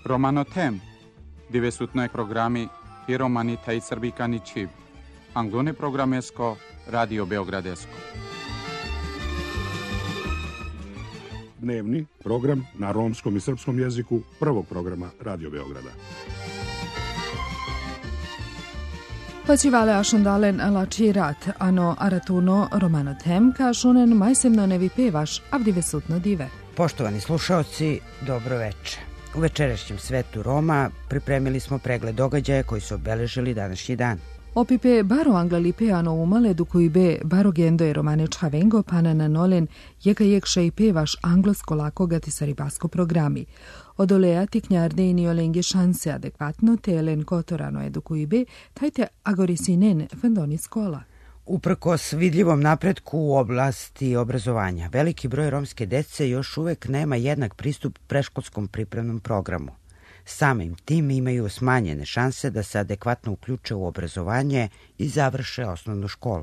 Romanotem, divesutnoj programi i romani taj srbikani čiv. Anglone programesko, Radio Beogradesko. Dnevni program na romskom i srpskom jeziku prvog programa Radio Beograda. Počivale ašondalen lačirat, ano aratuno Romanotem, kažunen majsemno nevi pevaš, avdive sutno dive. Poštovani slušaoci, dobro veče. U večerašnjem svetu Roma pripremili smo pregled događaja koji su obeležili današnji dan. Opipe baro anglalipe ano umale dukujbe baro gendo je romane čavengo panana nolen jeka jekše i pevaš anglosko lako gatisaribasko programi. Odolejati knjarde i niolenge šanse adekvatno te elen kotorano edukujbe tajte agorisinen fendoni skola. Uprkos vidljivom napretku u oblasti obrazovanja, veliki broj romske dece još uvek nema jednak pristup preškolskom pripremnom programu. Samim tim imaju smanjene šanse da se adekvatno uključe u obrazovanje i završe osnovnu školu.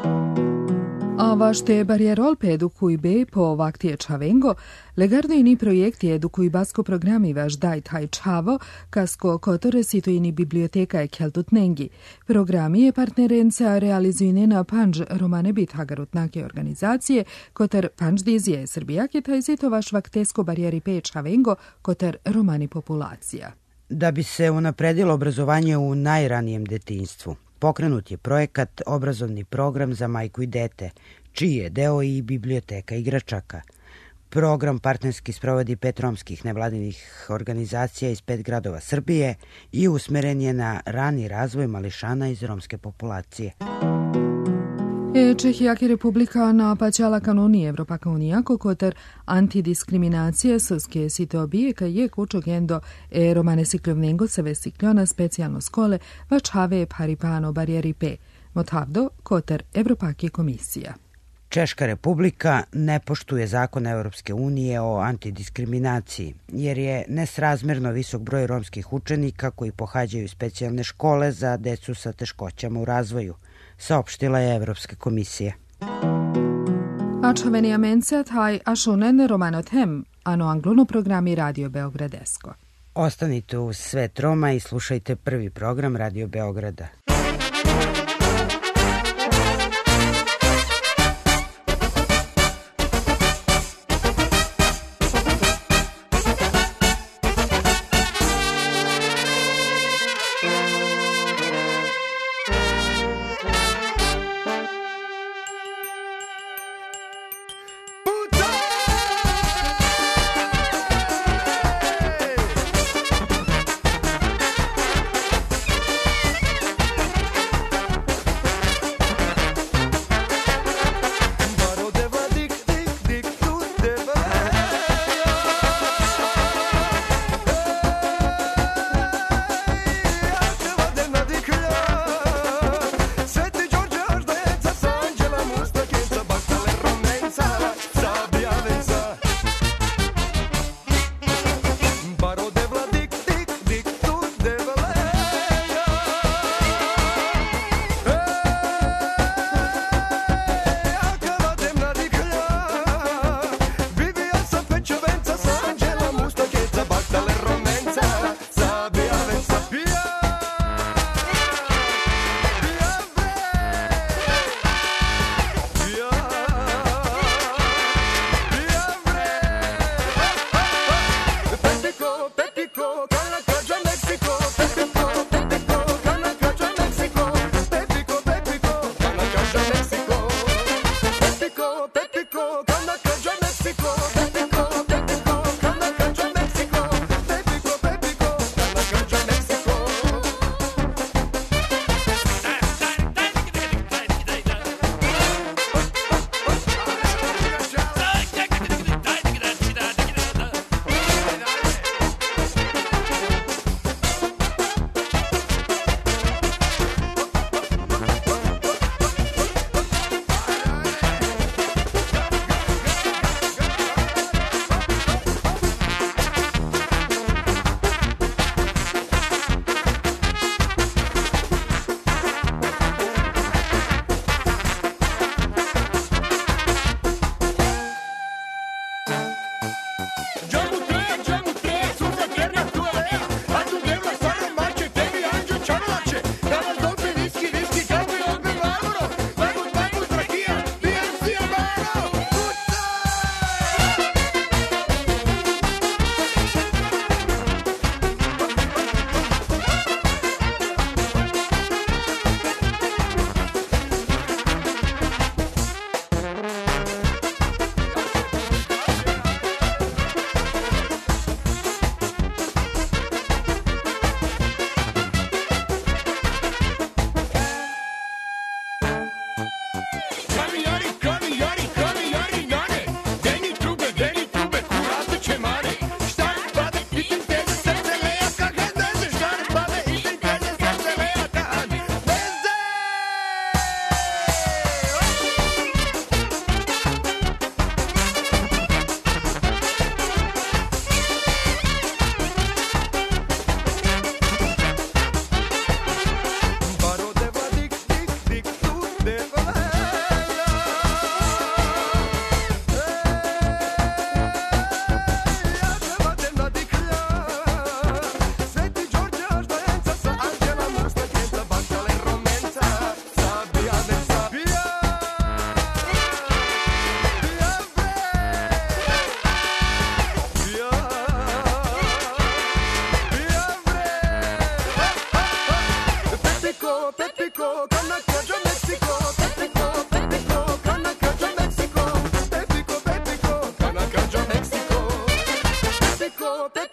Avašte barjerol pe edukujbe po vaktije čavengo, legardojni projekti edukujbasko programi vaš daj taj čavo, kasko kotore sitojini biblioteka je keltutnengi. Programi je partnerenca realizujne na panđ romane bit hagarutnake organizacije, kotar panđ dizije Srbijake taj sito vaš vaktesko barijeri pe čavengo, kotar romani populacija. Da bi se unapredilo obrazovanje u najranijem detinjstvu, pokrenut je projekat Obrazovni program za majku i dete, čiji je deo i biblioteka igračaka. Program partnerski sprovodi 5 romskih nevladinih organizacija iz 5 gradova Srbije i usmeren je na rani razvoj mališana iz romske populacije. Čehijak je republika napaćala kanuni Evropaka unija kokotar antidiskriminacije srske sitobije ka je kučogendo romane siklovnengo seve sikljona specijalno skole vačave paripano barijeri pe. Motavdo kotar Evropake komisija. Češka republika ne poštuje zakon Evropske unije o antidiskriminaciji, jer je nesrazmerno visok broj romskih učenika koji pohađaju specijalne škole za decu sa teškoćama u razvoju, saopštila je Evropska komisija. Ačaveni amenca taj ašunen Romanotem, ano anglono programi Radio Beogradesko. Ostanite uz svet Roma i slušajte prvi program Radio Beograda.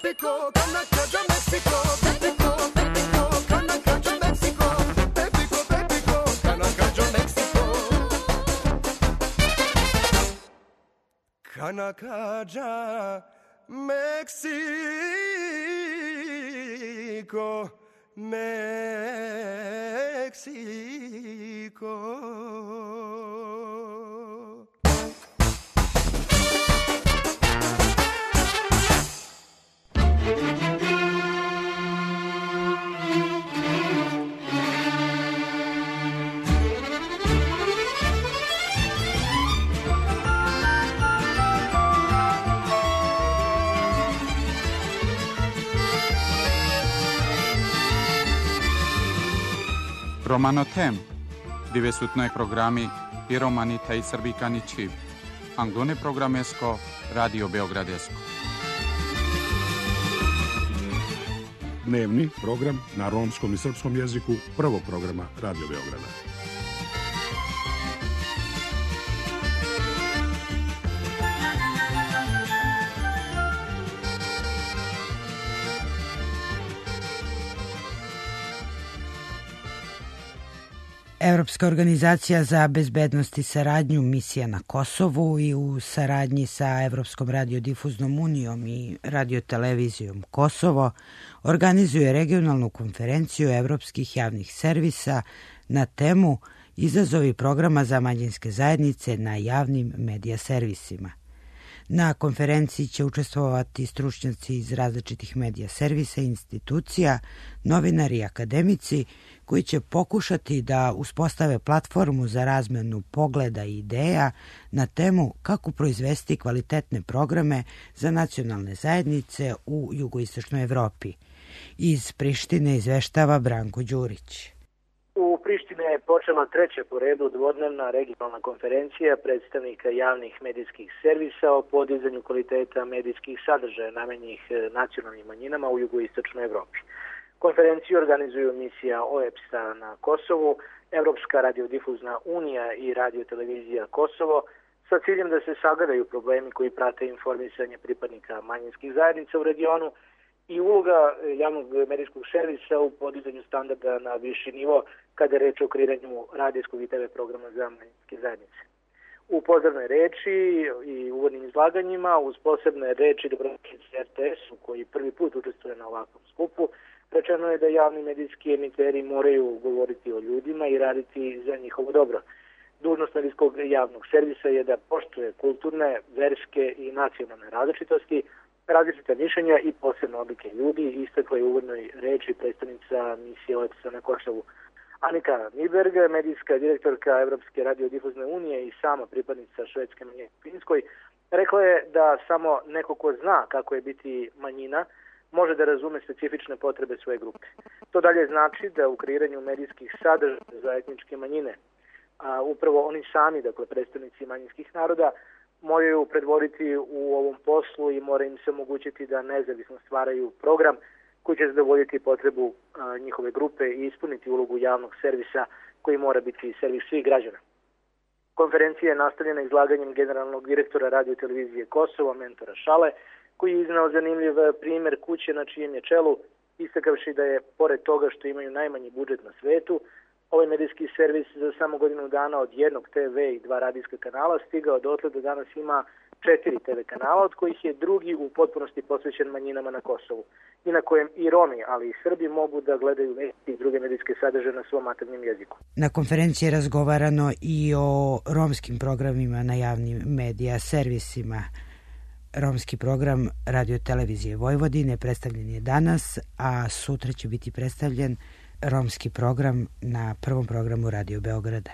Mexico, Canacaya, Mexico, Mexico, Mexico, Canacaya, Mexico, Mexico, Mexico, Canacaya, Mexico. Canacaya, Mexico, Mexico. Romano Tem, dove sutnoj programi i romani taj srbikani čib. Anglone programesko, Radio Beogradesko. Dnevni program na romskom i srpskom jeziku prvog programa Radio Beograda. Evropska organizacija za bezbednost i saradnju, misija na Kosovu i u saradnji sa Evropskom radiodifuznom unijom i radiotelevizijom Kosovo organizuje regionalnu konferenciju evropskih javnih servisa na temu Izazovi programa za manjinske zajednice na javnim medija servisima. Na konferenciji će učestvovati stručnjaci iz različitih medija servisa i institucija, novinari i akademici koji će pokušati da uspostave platformu za razmenu pogleda i ideja na temu kako proizvesti kvalitetne programe za nacionalne zajednice u jugoistočnoj Evropi. Iz Prištine izveštava Branko Đurić. U Prištini je počela treća po redu dvodnevna regionalna konferencija predstavnika javnih medijskih servisa o podizanju kvaliteta medijskih sadržaja namenjenih nacionalnim manjinama u jugoistočnoj Evropi. Konferenciju organizuju misija OEBS-a na Kosovu, Evropska radiodifuzna unija i radiotelevizija Kosovo sa ciljem da se sagledaju problemi koji prate informisanje pripadnika manjinskih zajednica u regionu i uloga javnog medijskog servisa u podizanju standarda na viši nivo kada je reč o kreiranju radijskog i TV programa za manjinske zajednice. U pozdravnoj reči i uvodnim izlaganjima, uz posebne reči dobrodošlice RTS-u koji prvi put učestvuje na ovakvom skupu, rečeno je da javni medijski emiteri moraju govoriti o ljudima i raditi za njihovo dobro. Dužnost medijskog javnog servisa je da poštuje kulturne, verske i nacionalne različitosti, različite mišljenja i posebne oblike ljudi, istakla je u uvodnoj reči predstavnica misije OEBS-a na Kosovu. Anika Nyberg, medijska direktorka Evropske radiodifuzne unije i sama pripadnica švedske manjine u Finskoj, rekla je da samo neko ko zna kako je biti manjina može da razume specifične potrebe svoje grupe. To dalje znači da u kreiranju medijskih sadržaja za etničke manjine, a upravo oni sami, dakle predstavnici manjinskih naroda, moraju predvoditi u ovom poslu i mora im se omogućiti da nezavisno stvaraju program koji će zadovoljiti potrebu njihove grupe i ispuniti ulogu javnog servisa koji mora biti servis svih građana. Konferencija je nastavljena izlaganjem generalnog direktora radiotelevizije Kosovo, mentora Šale, koji je iznao zanimljiv primjer kuće na čijem je čelu, istakavši da je, pored toga što imaju najmanji budžet na svetu, ovaj medijski servis za samo godinu dana od jednog TV i 2 radijska kanala stigao dotle da danas ima 4 TV kanala, od kojih je drugi u potpunosti posvećen manjinama na Kosovu i na kojem i Romi, ali i Srbi mogu da gledaju vesti i druge medijske sadržaje na svom maternjem jeziku. Na konferenciji je razgovarano i o romskim programima na javnim medija servisima. Romski program radiotelevizije Vojvodine predstavljen je danas, a sutra će biti predstavljen romski program na prvom programu Radio Beograda.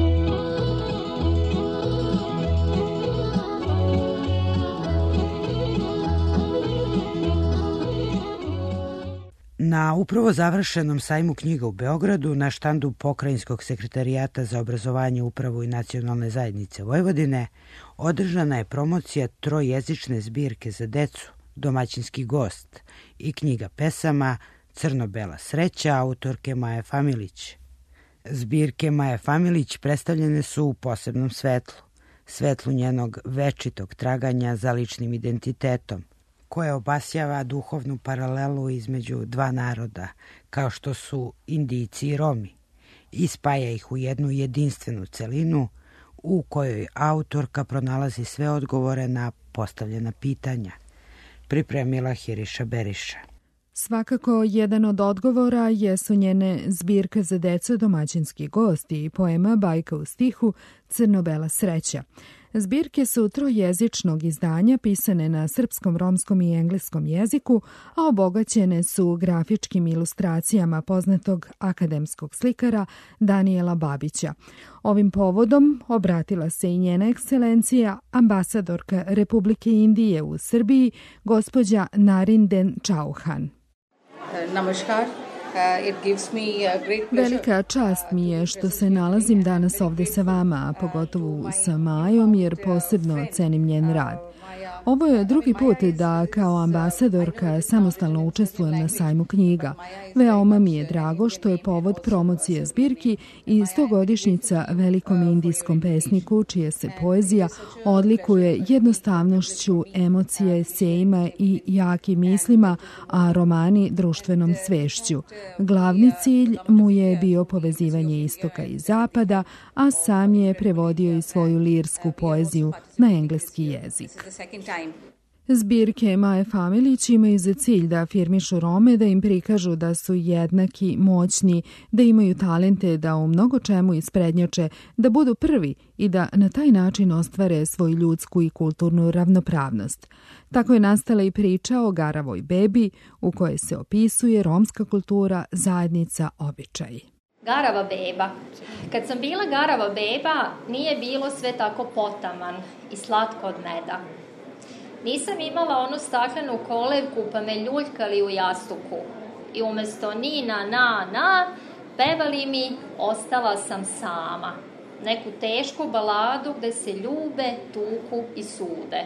Na upravo završenom sajmu knjiga u Beogradu na štandu Pokrajinskog sekretarijata za obrazovanje, upravu i nacionalne zajednice Vojvodine održana je promocija trojezične zbirke za decu, Domaćinski gost i knjiga pesama Crno-bela sreća autorke Maje Familić. Zbirke Maje Familić predstavljene su u posebnom svetlu njenog večitog traganja za ličnim identitetom, koje obasjava duhovnu paralelu između dva naroda, kao što su Indijci i Romi, i spaja ih u jednu jedinstvenu celinu u kojoj autorka pronalazi sve odgovore na postavljena pitanja. Pripremila Hiriša Beriša. Svakako, jedan od odgovora jesu njene zbirke za decu Domaćinski gosti i poema Bajka u stihu Crno-bela sreća. Zbirke su trojezičnog izdanja pisane na srpskom, romskom i engleskom jeziku, a obogaćene su grafičkim ilustracijama poznatog akademskog slikara Danijela Babića. Ovim povodom obratila se i njena ekscelencija, ambasadorka Republike Indije u Srbiji, gospođa Narinden Chauhan. Namaskar. Velika čast mi je što se nalazim danas ovde sa vama, a pogotovo sa Majom, jer posebno cenim njen rad. Ovo je drugi put da kao ambasadorka samostalno učestvujem na sajmu knjiga. Veoma mi je drago što je povod promocije zbirki i 100-godišnjica velikom indijskom pesniku, čija se poezija odlikuje jednostavnošću emocije, sejma i jakim mislima, a romani društvenom svešću. Glavni cilj mu je bio povezivanje istoka i zapada, a sam je prevodio i svoju lirsku poeziju na engleski jezik. Zbirke Maje Familić imaju za cilj da afirmišu Rome, da im prikažu da su jednaki, moćni, da imaju talente, da u mnogo čemu isprednjače, da budu prvi i da na taj način ostvare svoju ljudsku i kulturnu ravnopravnost. Tako je nastala i priča o Garavoj bebi, u kojoj se opisuje romska kultura, zajednica, običaji. Garava beba. Kad sam bila garava beba, nije bilo sve tako potaman i slatko od meda. Nisam imala onu staklenu kolevku pa me ljuljkali u jastuku. I umesto ni na, pevali mi ostala sam sama. Neku tešku baladu gde se ljube, tuku i sude.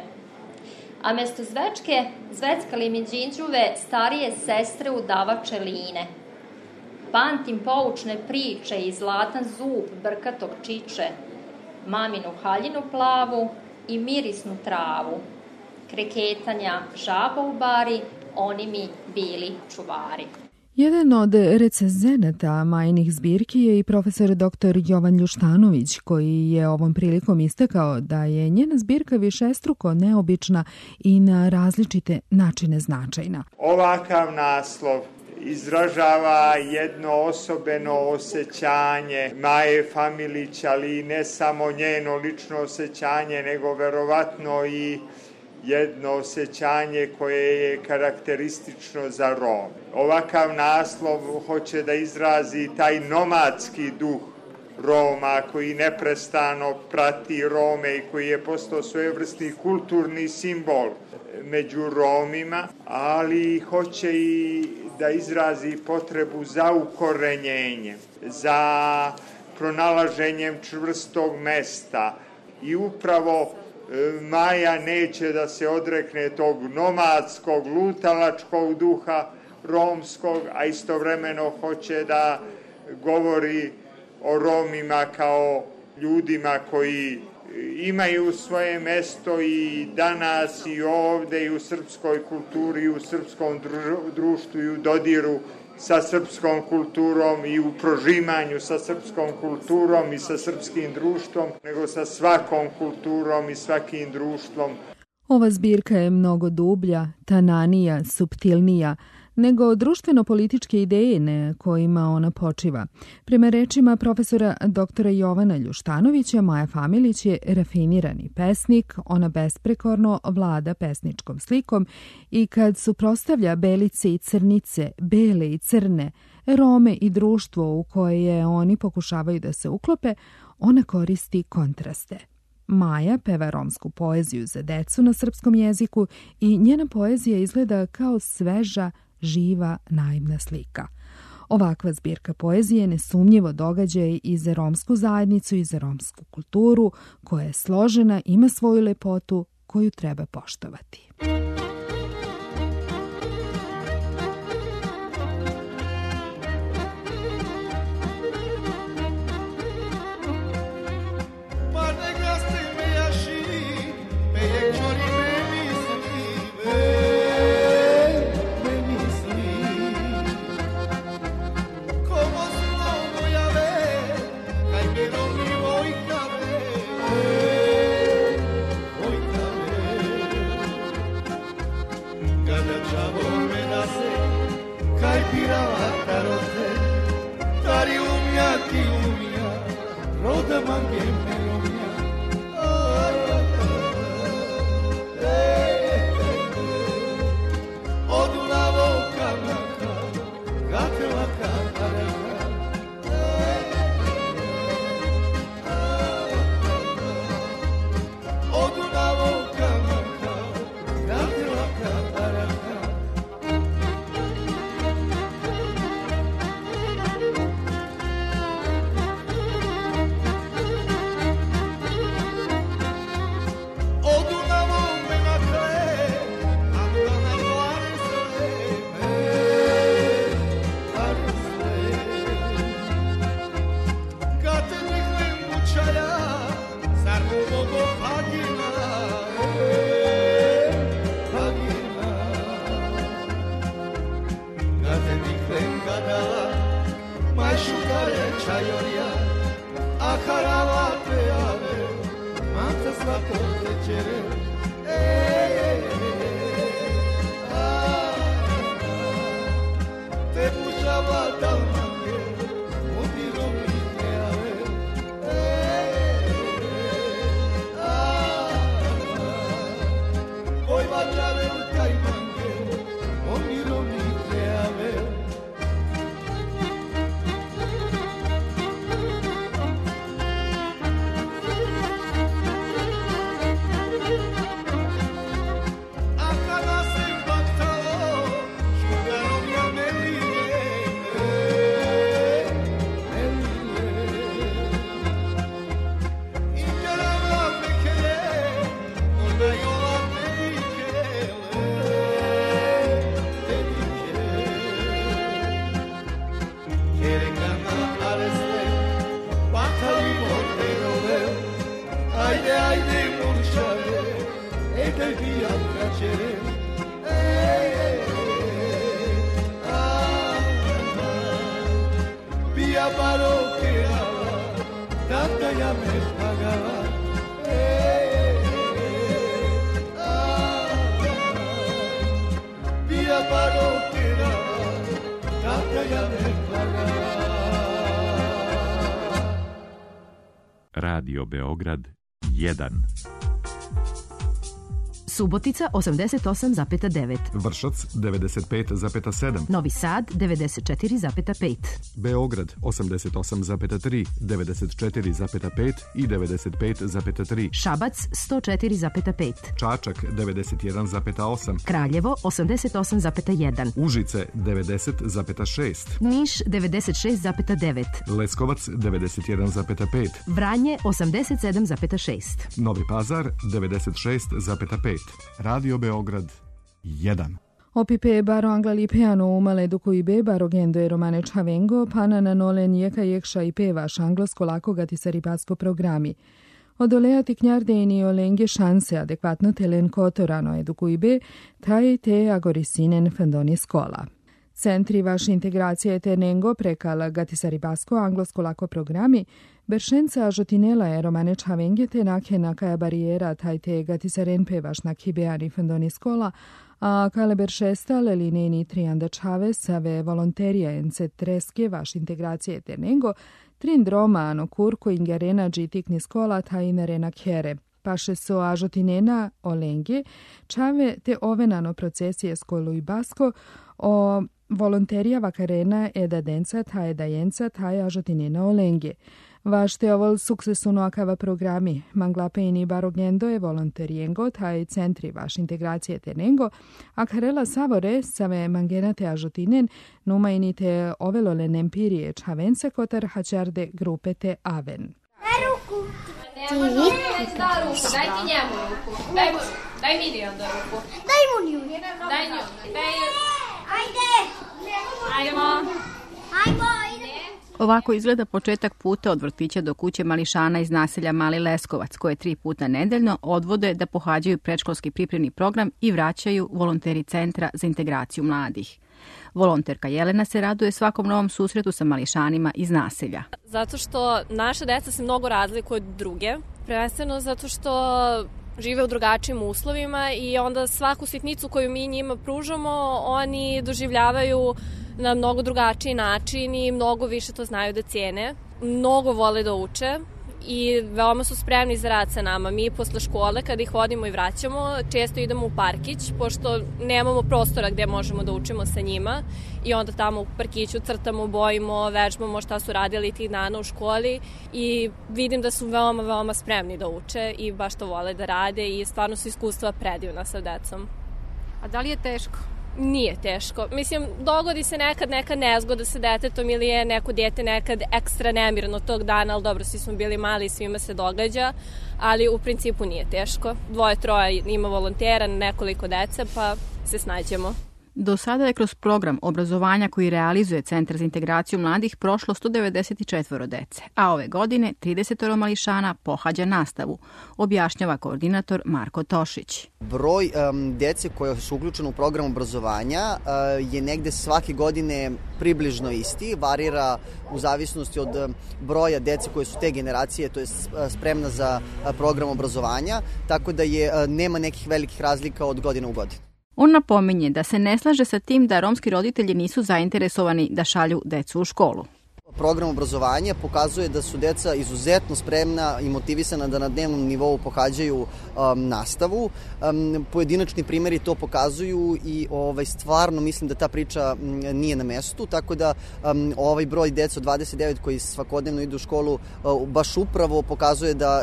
A mesto zvečke zveckali mi đinđuve starije sestre udavače line. Pamtim poučne priče i zlatan zub brkatog čiče, maminu haljinu plavu i mirisnu travu. Kreketanja žaba u bari, oni mi bili čuvari. Jedan od recenzenata Majinih zbirki je i profesor dr. Jovan Ljuštanović, koji je ovom prilikom istakao da je njena zbirka višestruko neobična i na različite načine značajna. Ovakav naslov izražava jedno osobeno osjećanje Maje Familić, ali ne samo njeno lično osjećanje, nego verovatno i jedno osjećanje koje je karakteristično za Rome. Ovakav naslov hoće da izrazi taj nomadski duh Roma koji neprestano prati Rome i koji je postao svojevrsni kulturni simbol među Romima, ali hoće i da izrazi potrebu za ukorenjenjem, za pronalaženjem čvrstog mesta i upravo Maja neće da se odrekne tog nomadskog, lutalačkog duha romskog, a istovremeno hoće da govori o Romima kao ljudima koji imaju svoje mesto i danas i ovde i u srpskoj kulturi i u srpskom društvu i u dodiru sa srpskom kulturom i u prožimanju sa srpskom kulturom i sa srpskim društvom, nego sa svakom kulturom i svakim društvom. Ova zbirka je mnogo dublja, tananija, suptilnija nego društveno-političke ideje na kojima ona počiva. Prema rečima profesora dr. Jovana Ljuštanovića, Maja Familić je rafinirani pesnik, ona besprekorno vlada pesničkom slikom i kad suprotstavlja belice i crnice, bele i crne, Rome i društvo u koje oni pokušavaju da se uklope, ona koristi kontraste. Maja peva romsku poeziju za decu na srpskom jeziku i njena poezija izgleda kao sveža, živa, naivna slika. Ovakva zbirka poezije nesumnjivo događaj i za romsku zajednicu i za romsku kulturu, koja je složena, ima svoju lepotu koju treba poštovati. me que via piacere. Via parroquia, tanta ya me pagaba. Via parroquia, tanta ya me pagaba. Radio Beograd 1. Subotica 88,9. Vršac 95,7. Novi Sad 94,5. Beograd 88,3, 94,5 i 95,3. Šabac 104,5. Čačak 91,8. Kraljevo 88,1. Užice 90,6. Niš 96,9. Leskovac 91,5. Vranje 87,6. Novi Pazar 96,5. Radio Beograd 1. Opipe baro anglalipeano umale dukui be baro gendo e romane chavengo pana na nole njeka jekša i pevaš anglosko lako gati saribatsko programi. Odoleati knjardeni olenge šanse adekvatno telen kotorano edukui be taj te agorisinen fendoni skola. Centri vaš integracije tenengo prekal gati saribatsko anglosko lako programi Beršenca žotinela je romane čavenge te nakena kaja barijera taj te gati saren pevaš na kibeani fendoni skola, a kale beršesta lelineni trianda čave save volonterija ence treske vaš integracije tenengo, trin droma ano kurko ingerena džitikni skola ta inerena kere. Paše so ažotinena olenge, čave te ovenano procesije skolu i basko, o volonterija vakarena eda denca ta eda jenca ta ažotinena olenge. Vašte ovol suksesuno akava programi, manglapeini barogendo e volonteriengo, taj centri vaš integracije tenengo, akarela savore save mangenate ažotinen, numainite ovelole empirije čavense kotar hačarde grupete aven. Daj ruku. Ti? Daj ti njemu ruku. Daj mi onda ruku. Daj mu nju. Daj nju. Ajde. Ajmo. Ovako izgleda početak puta od vrtića do kuće mališana iz naselja Mali Leskovac, koje 3 puta nedeljno odvode da pohađaju predškolski pripremni program i vraćaju volonteri Centra za integraciju mladih. Volonterka Jelena se raduje svakom novom susretu sa mališanima iz naselja. Zato što naša deca se mnogo razlikuju od druge, prvenstveno zato što žive u drugačijim uslovima i onda svaku sitnicu koju mi njima pružamo, oni doživljavaju na mnogo drugačiji način i mnogo više to znaju da cijene. Mnogo vole da uče i veoma su spremni za rad sa nama. Mi posle škole, kada ih vodimo i vraćamo, često idemo u parkić, pošto nemamo prostora gde možemo da učimo sa njima i onda tamo u parkiću crtamo, bojimo, vežbamo šta su radili tih dana u školi i vidim da su veoma spremni da uče i baš to vole da rade i stvarno su iskustva predivna sa decom. A da li je teško? Nije teško. Mislim, dogodi se nekad neka nezgoda sa detetom ili je neko dete nekad ekstra nemirno tog dana, ali dobro, svi smo bili mali i svima se događa, ali u principu nije teško. 2-3 ima volontera, nekoliko dece, pa se snađemo. Do sada je kroz program obrazovanja koji realizuje Centar za integraciju mladih prošlo 194 dece, a ove godine 30 mališana pohađa nastavu, objašnjava koordinator Marko Tošić. Broj dece koje su uključene u program obrazovanja je negde svake godine približno isti, varira u zavisnosti od broja dece koje su te generacije, to je spremna za program obrazovanja, tako da nema nekih velikih razlika od godine u godinu. On napominje da se ne slaže sa tim da romski roditelji nisu zainteresovani da šalju decu u školu. Program obrazovanja pokazuje da su deca izuzetno spremna i motivisana da na dnevnom nivou pohađaju nastavu. Pojedinačni primjeri to pokazuju i stvarno mislim da ta priča nije na mestu, tako da ovaj broj deca od 29 koji svakodnevno idu u školu baš upravo pokazuje da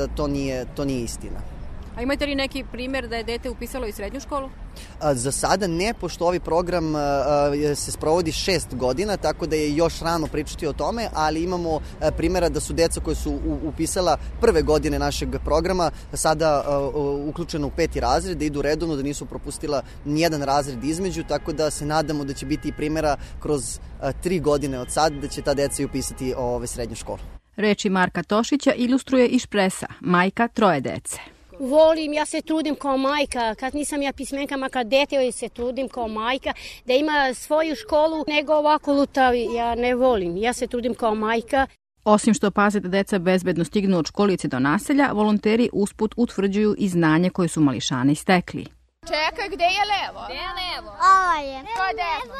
to nije istina. A imate li neki primjer da je dete upisalo i srednju školu? Za sada ne, pošto ovaj program se sprovodi 6 godina, tako da je još rano pričati o tome, ali imamo primjera da su deca koje su upisala prve godine našeg programa sada uključeno u 5. razred, da idu redovno, da nisu propustila nijedan razred između, tako da se nadamo da će biti primjera kroz 3 godine od sad, da će ta deca i upisati srednju školu. Reči Marka Tošića ilustruje i Špresa, majka 3 dece. volim, ja se trudim kao majka, kad nisam ja pismenka, makar dete, se trudim kao majka, da ima svoju školu, nego ovako lutavi, ja ne volim, ja se trudim kao majka. Osim što paze da deca bezbedno stignu od školice do naselja, volonteri usput utvrđuju i znanje koje su mališani stekli. Čekaj, gde je levo? Gde je levo? Ovo je. Ko je desno?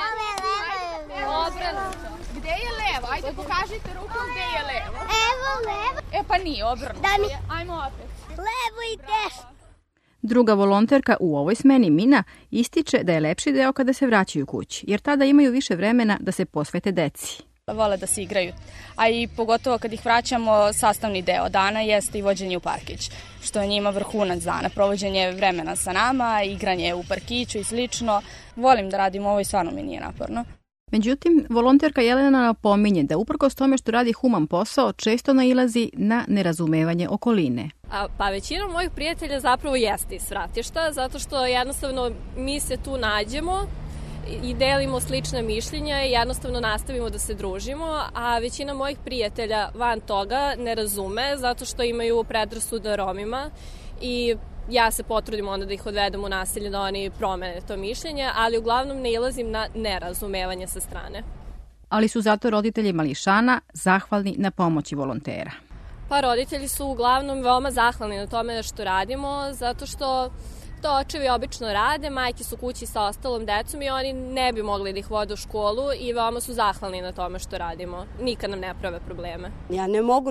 Obrnuto. Gde je levo? Ajde, pokažite rukom gde je levo. Evo levo. E pa nije obrnuto. Ajmo opet. Levo i desno. Druga volonterka u ovoj smeni, Mina, ističe da je lepši deo kada se vraćaju kući, jer tada imaju više vremena da se posvete deci. Vole da se igraju, a i pogotovo kad ih vraćamo, sastavni deo dana jeste i vođenje u parkić, što je njima vrhunac dana, provođenje vremena sa nama, igranje u parkiću i slično. Volim da radim ovo i stvarno mi nije naporno. Međutim, volonterka Jelena napominje da uprkos tome što radi human posao, često nailazi na nerazumevanje okoline. Pa većina mojih prijatelja zapravo jeste iz Svratišta, zato što jednostavno mi se tu nađemo i delimo slična mišljenja i jednostavno nastavimo da se družimo, a većina mojih prijatelja van toga ne razume zato što imaju predrasude o Romima i ja se potrudim onda da ih odvedem u naselje da oni promene to mišljenje, ali uglavnom ne ilazim na nerazumevanje sa strane. Ali su zato roditelji mališana zahvalni na pomoći volontera. Pa roditelji su uglavnom veoma zahvalni na tome što radimo, zato što to očevi obično rade, majke su kući sa ostalom decom i oni ne bi mogli da ih vode u školu i veoma su zahvalni na tome što radimo. Nikad nam ne prave probleme. Ja ne mogu,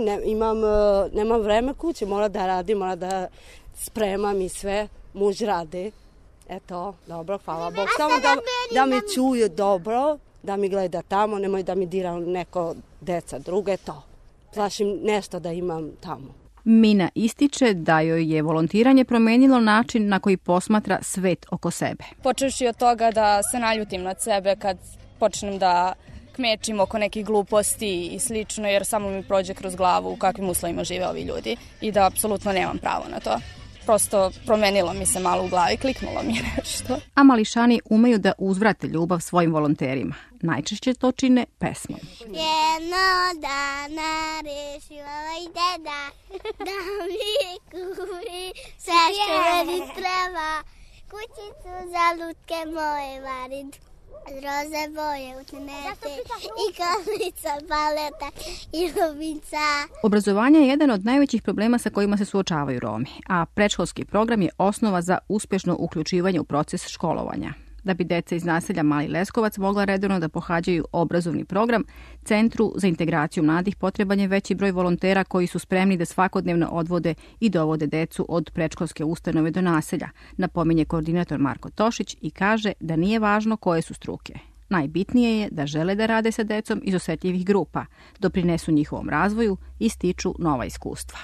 nemam vreme kući, mora da radim, mora da spremam i sve, muž radi. Eto, dobro, hvala Bog. Samo da me čuje dobro, da mi gleda tamo, nemoj da mi dira neko deca druge, to. Plašim nešto da imam tamo. Mina ističe da joj je volontiranje promenilo način na koji posmatra svet oko sebe. Počevši od toga da se naljutim nad sebe kad počnem da kmečim oko nekih gluposti i slično, jer samo mi prođe kroz glavu u kakvim uslovima žive ovi ljudi i da apsolutno nemam pravo na to. Prosto promenilo mi se malo u glavi, kliknulo mi je nešto. A mališani umeju da uzvrate ljubav svojim volonterima. Najčešće to čine pesmom. Jedno dana rešila i deda da mi kupi sve što meni treba. Kućicu za lutke moje varim, roze boje utnete i kolica paleta i lubinca. Obrazovanje je jedan od najvećih problema sa kojima se suočavaju Romi, a predškolski program je osnova za uspešno uključivanje u proces školovanja. Da bi deca iz naselja Mali Leskovac mogla redovno da pohađaju obrazovni program, Centru za integraciju mladih potreban je veći broj volontera koji su spremni da svakodnevno odvode i dovode decu od predškolske ustanove do naselja, napominje koordinator Marko Tošić i kaže da nije važno koje su struke. Najbitnije je da žele da rade sa decom iz osetljivih grupa, doprinesu njihovom razvoju i stiču nova iskustva.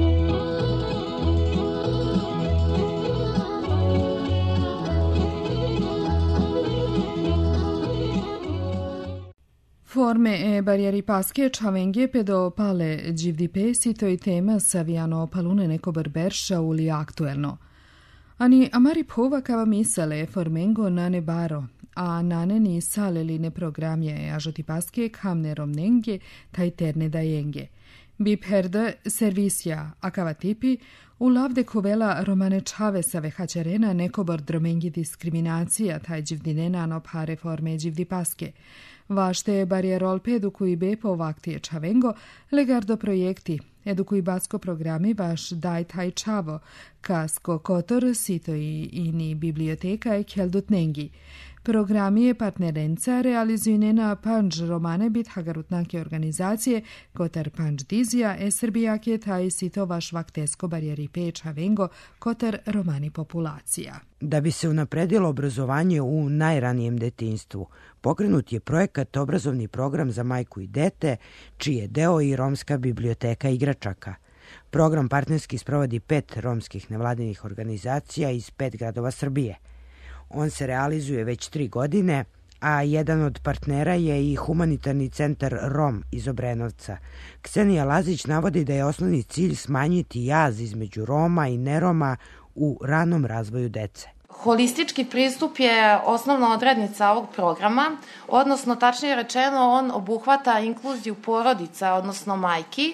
Forme e barrieri pasche ciavenghe pedo pale GVDP sito i tema saviano palune neko berbersha uli aktuelno. Ani amari pova kava misale formengo nane baro, a nane ni sale li ne programje ažoti paske kamne romnenge tajterne dajenge. Bip herde servisja akava tipi u lavde kovela romane čavesa vehačarena neko bor dromengi diskriminacija taj GVDinena no pare forme GVDpaske. Vašte barierolpe edukuj be po vaktije čavengo, legardo projekti, edukuj basko programi vaš daj taj čavo, kasko kotor sito i ini biblioteka e kjeldutnengi. Programi je partnerenca realizujene na Panđ romane bit hagarutnake organizacije, kotar Panđ dizija e srbijake taj sito vaš vaktesko barijeri pe čavengo, kotar romani populacija. Da bi se unapredilo obrazovanje u najranijem detinjstvu, pokrenut je projekat Obrazovni program za majku i dete, čiji je deo i Romska biblioteka igračaka. Program partnerski sprovodi 5 romskih nevladinih organizacija iz 5 gradova Srbije. On se realizuje već 3 godine, a jedan od partnera je i Humanitarni centar Rom iz Obrenovca. Ksenija Lazić navodi da je osnovni cilj smanjiti jaz između Roma i neroma u ranom razvoju dece. Holistički pristup je osnovna odrednica ovog programa, odnosno tačnije rečeno on obuhvata inkluziju porodica, odnosno majki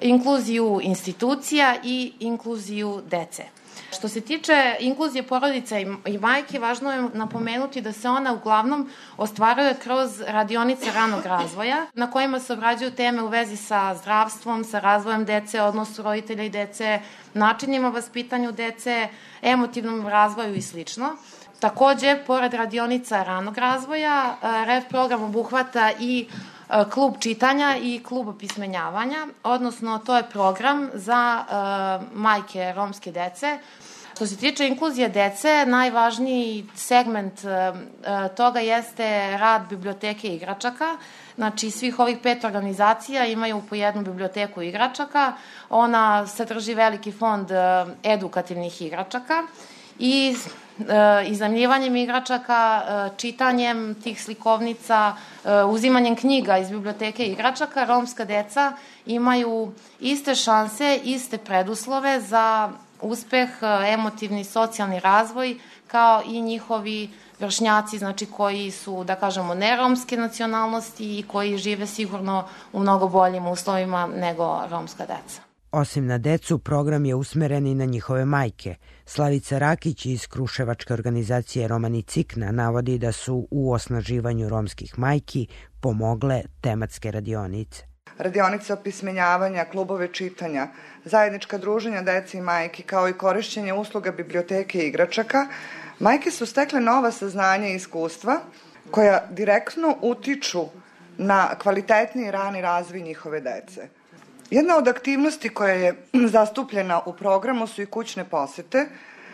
inkluziju institucija i inkluziju dece. Što se tiče inkluzije porodica i majke, važno je napomenuti da se ona uglavnom ostvaruje kroz radionice ranog razvoja, na kojima se obrađuju teme u vezi sa zdravstvom, sa razvojem dece, odnosu roditelja i dece, načinima vaspitanju dece, emotivnom razvoju i sl. Takođe, pored radionica ranog razvoja, REF program obuhvata i klub čitanja i klub opismenjavanja, odnosno to je program za majke romske dece. Što se tiče inkluzije dece, najvažniji segment toga jeste rad biblioteke igračaka. Znači, svih ovih 5 organizacija imaju po jednu biblioteku igračaka. Ona sadrži veliki fond edukativnih igračaka i iznajmljivanjem igračaka, čitanjem tih slikovnica, uzimanjem knjiga iz biblioteke igračaka, romska deca imaju iste šanse, iste preduslove za uspeh, emotivni, socijalni razvoj, kao i njihovi vršnjaci, znači koji su, da kažemo, neromske nacionalnosti i koji žive sigurno u mnogo boljim uslovima nego romska deca. Osim na decu, program je usmeren i na njihove majke. Slavica Rakić iz kruševačke organizacije Romani Cikna navodi da su u osnaživanju romskih majki pomogle tematske radionice. Radionice opismenjavanja, klubove čitanja, zajednička druženja dece i majki, kao i korišćenje usluga biblioteke i igračaka, majke su stekle nova saznanja i iskustva koja direktno utiču na kvalitetni i rani razvoj njihove dece. Jedna od aktivnosti koja je zastupljena u programu su i kućne posete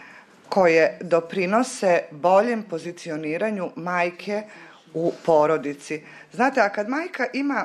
koje doprinose boljem pozicioniranju majke u porodici. Znate, a kad majka ima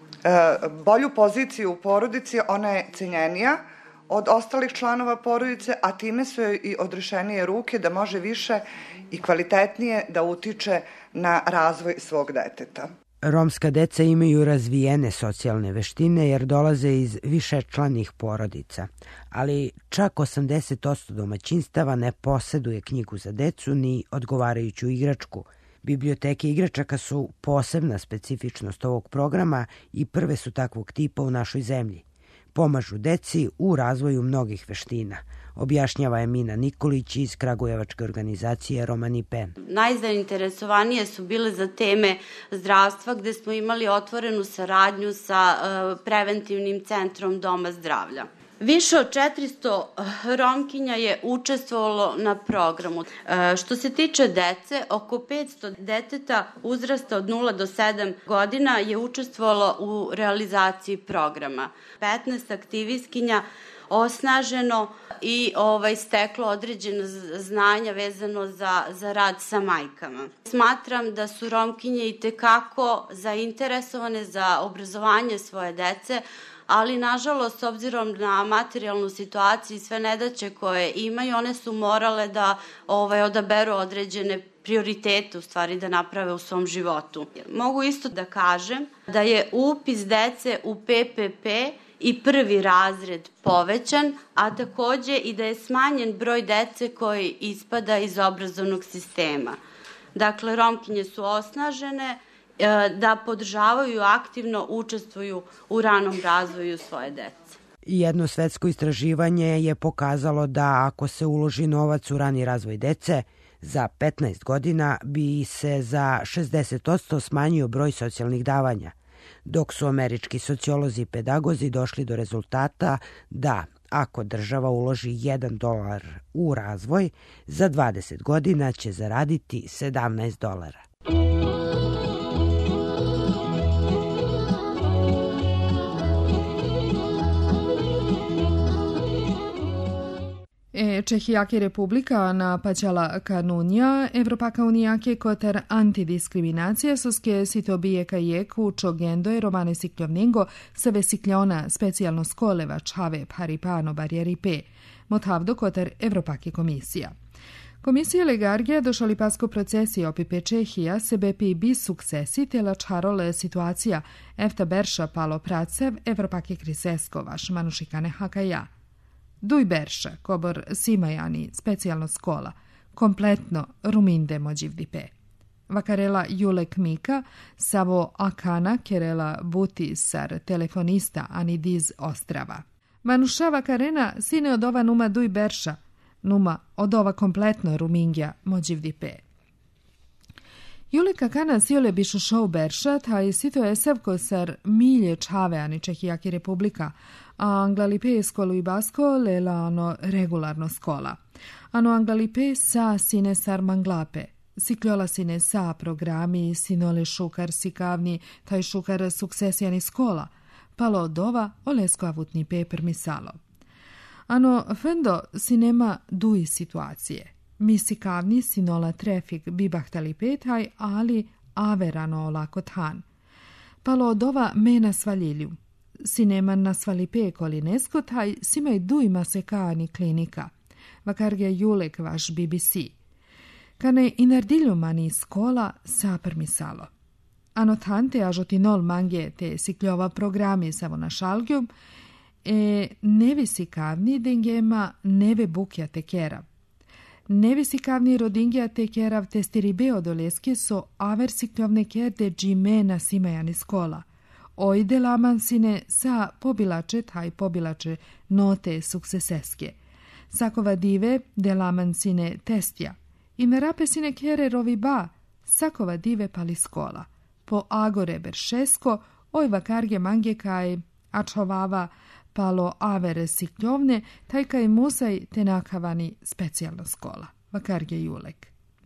bolju poziciju u porodici, ona je cenjenija od ostalih članova porodice, a time su joj i odrešenije ruke da može više i kvalitetnije da utiče na razvoj svog deteta. Romska deca imaju razvijene socijalne veštine jer dolaze iz višečlanih porodica, ali čak 80% domaćinstava ne poseduje knjigu za decu ni odgovarajuću igračku. Biblioteke igračaka su posebna specifičnost ovog programa i prve su takvog tipa u našoj zemlji. Pomažu deci u razvoju mnogih veština, objašnjava Emina Nikolić iz kragujevačke organizacije Romani Pen. Najzainteresovanije su bile za teme zdravstva, gde smo imali otvorenu saradnju sa preventivnim centrom Doma zdravlja. Više od 400 Romkinja je učestvovalo na programu. Što se tiče dece, oko 500 deteta uzrasta od 0 do 7 godina je učestvovalo u realizaciji programa. 15 aktivistkinja osnaženo i steklo određeno znanja vezano za rad sa majkama. Smatram da su Romkinje i tekako zainteresovane za obrazovanje svoje dece, ali nažalost, s obzirom na materijalnu situaciju i sve nedaće koje imaju, one su morale da odaberu određene prioritete, u stvari da naprave u svom životu. Mogu isto da kažem da je upis dece u PPP i prvi razred povećan, a takođe i da je smanjen broj dece koji ispada iz obrazovnog sistema. Dakle, Romkinje su osnažene da podržavaju i aktivno učestvuju u ranom razvoju svoje dece. Jedno svetsko istraživanje je pokazalo da ako se uloži novac u rani razvoj dece, za 15 godina bi se za 60% smanjio broj socijalnih davanja, dok su američki sociolozi i pedagozi došli do rezultata da ako država uloži $1 u razvoj, za 20 godina će zaraditi $17. Čehijake Republika napaćala kanunja, Evropaka unijake kotar antidiskriminacija suske sitobijeka jeku čogendo je romane sikljovningo sa vesikljona specijalno skoleva čave paripano barjeri pe, motavdo kotar Evropake komisija. Komisija legargija došali pasko procesi opipe Čehija sebepi bis suksesi tela čarole situacija efta berša palo pracev Evropake krisesko vaš manušikane hakaja. Duj berša, kobor simajani, specijalno skola, kompletno ruminde mođivdipe. Vakarela Julek Mika, Savo Akana Kerela Butisar, telefonista Anidiz Ostrava. Manusha Vakarena sine od ova numa duj berša, numa od ova kompletno rumingja mođivdipe. Julek Akana siole bišu šou berša, taj sito esavko sar milje čave ani Čehijaki republika, a anglalipe skolu i basko lela ano regularno skola. Ano anglalipe sa sine sar manglape. Sikljola sine sa programi, sinole šukar sikavni, taj šukar suksesijani skola, palo od ova olesko avutni peper misalo. Ano fendo sinema duji situacije. Mi sikavni sinola trefik bibahtali petaj, ali averano olako than. Palo od ova mena svaljilju. Sineman na svalipe kolinesko taj simaj dujma sekani klinika. Vakarge Julek vaš BBC. Kane inardiljumani skola sapr misalo. Ano tante ažotinol mange te sikljova programi savo na šalgjum, nevi sikavni dengema neve bukja te kerav. Nevi sikavni rodingja te kerav te stiribe odoleske so aver sikljovne kerde džimena simajani skola. Ojde lamansine sa pobilače taj pobilače note sukseseske. Sakova dive de lamansine testja. I merape sine kere rovi ba, sakova dive pali skola. Po agore beršesko, oj vakarge mange kaj ačovava palo avere sikljovne, taj kaj musaj te nakavani specijalna skola. Vakarge Julek.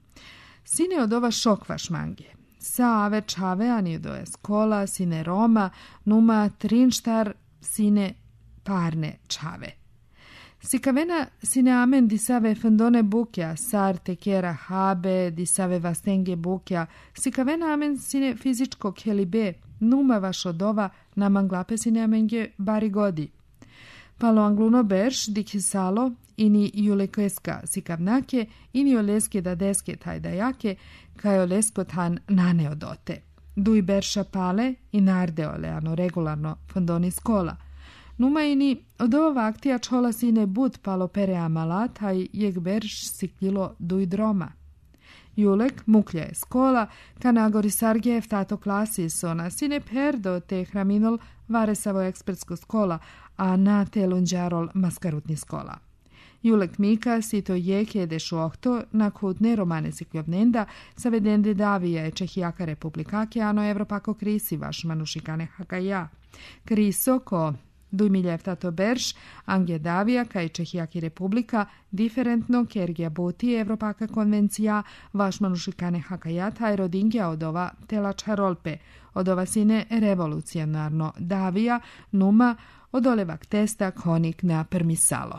Sine od ova šokvaš mange. Sa ave čave ani do je skola, sine Roma, numa trinštar, sine parne čave. Sikavena sine amen disave fendone bukja, sar tekera habe, disave vastenge bukja, sikavena amen sine fizičko kelibe, numa vaš od ova na manglape sine amenge bari godi. Palo angluno berš dikisalo, ini julekeska sikavnake, ini oleske da deske taj dajake, kaj olesko tan nane odote. Duj berša pale i narde oleano regularno fendoni skola. Numa ini od ova aktija čola sine bud palo pere amala, taj jeg berš sikljilo duj droma. Julek muklja je skola, kanagori sargejev tato klasi sona sine perdo te hraminol varesavo ekspertsko skola, a na te lunđarol maskarutni skola. Julek Mika sito jeke dešu ohto na kutne romane sikljovnenda savedende davija je Čehijaka republikake ano Evropako krisi vaš manušikane hakaja. Kriso ko dujmiljev tato berš, Angje davija kaj Čehijaki republika diferentno kergija buti Evropaka konvencija vaš manušikane hakaja taj rodingja od ova telačarolpe, od ova sine revolucionarno davija numa od olevak testa konik na permisalo.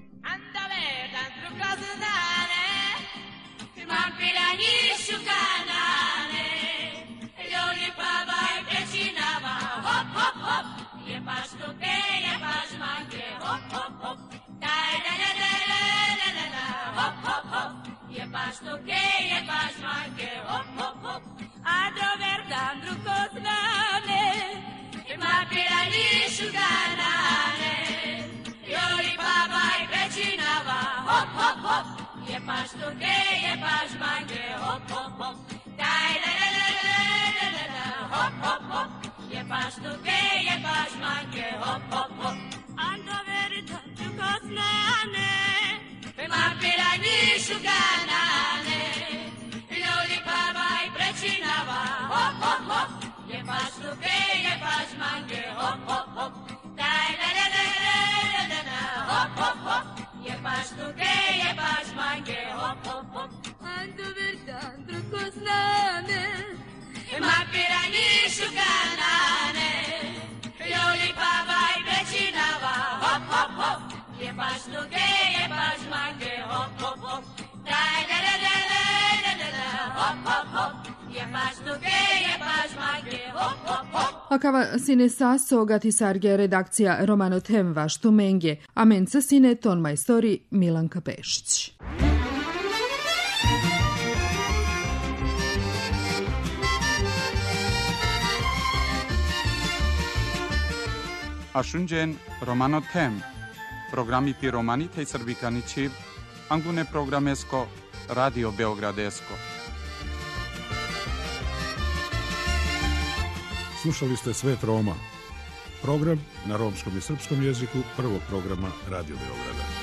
Akava sine saso gati sarge redakcija Romano Temva štumenge, a menca sine ton majstori Milanka Pešić. Ashunjen Romano Tem, programi pi romani tej srbikani čib, angune programesko Radio Beogradesko. Slušali ste Svet Roma, program na romskom i srpskom jeziku prvog programa Radio Beograda.